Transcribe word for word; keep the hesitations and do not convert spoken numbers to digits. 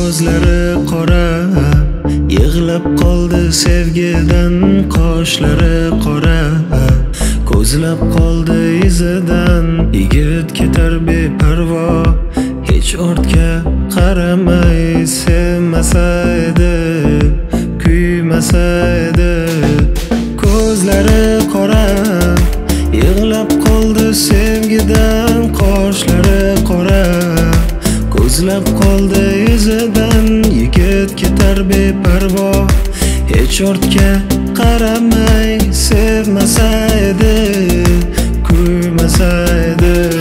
ko'zlari qora, yig'lab qoldi sevgidan qoshlari qora, ko'zlab qoldi izidan. Yigit ketar beparvo, hech ortga qaramay, sevmasa edi, kuymasa edi. Ko'zlari qora, yig'lab qoldi sevgidan qoshlari qora, ko'zlab qoldi izidan. Yigit ketar beparvo, hech ortga qaramay, sevmasa edi, kuymasa edi.